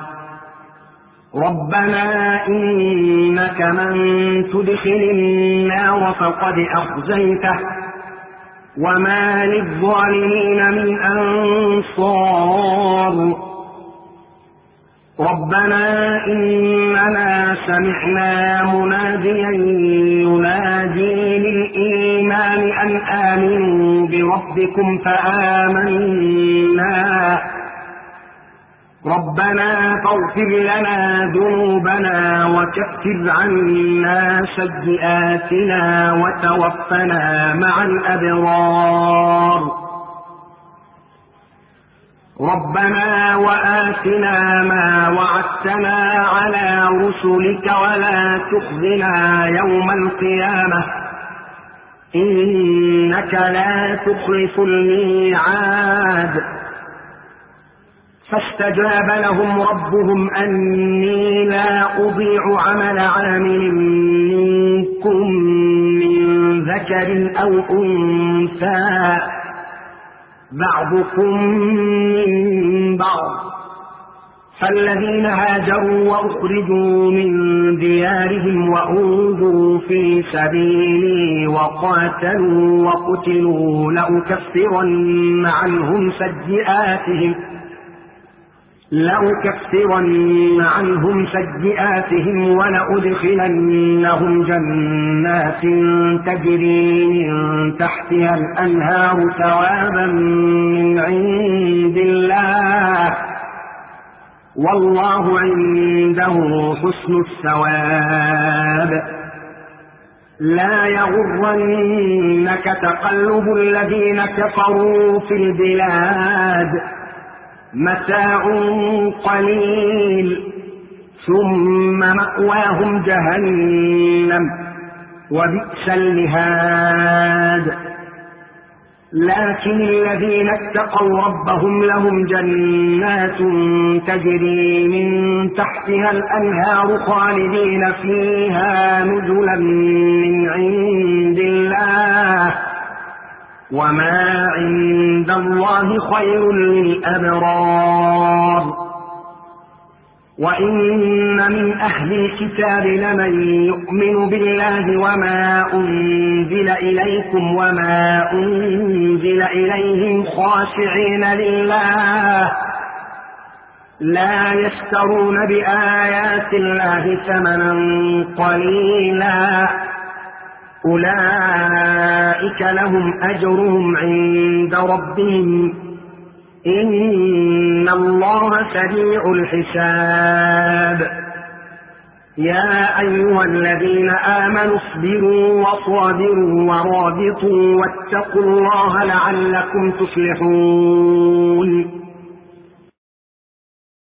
ربنا إنك من تدخل النار فقد أخزيته وما للظالمين من أنصار. ربنا إننا سمعنا مناديا ينادي للإيمان أن آمنوا بربكم فآمنا ربنا فاغفر لنا ذنوبنا وكفر عنا سيئاتنا وتوفنا مع الأبرار. ربنا وآتنا ما وعدتنا على رسلك ولا تخزنا يوم القيامة إنك لا تخلف الميعاد. فاستجاب لهم ربهم أني لا أضيع عمل عامل منكم من ذكر أو أنثى بعضكم من بعض. فالذين هاجروا وأخرجوا من ديارهم وأوذوا في سبيلي وقاتلوا وقتلوا لأكفرن عنهم سيئاتهم لأكفرن عنهم سيئاتهم ولأدخلنهم جنات تجري من تحتها الأنهار ثوابا من عند الله والله عنده حسن الثواب. لا يغرنك تقلب الذين كفروا في البلاد متاع قليل ثم مأواهم جهنم وبئس المهاد. لكن الذين اتقوا ربهم لهم جنات تجري من تحتها الأنهار خالدين فيها نزلا من عند الله وما عند الله خير للأبرار. وإن من أهل الكتاب لمن يؤمن بالله وما أنزل إليكم وما أنزل إليهم خاشعين لله لا يشترون بآيات الله ثمنا قليلا أولئك لهم أجرهم عند ربهم إن الله سريع الحساب. يا أيها الذين آمنوا اصبروا وصابروا ورابطوا واتقوا الله لعلكم تفلحون.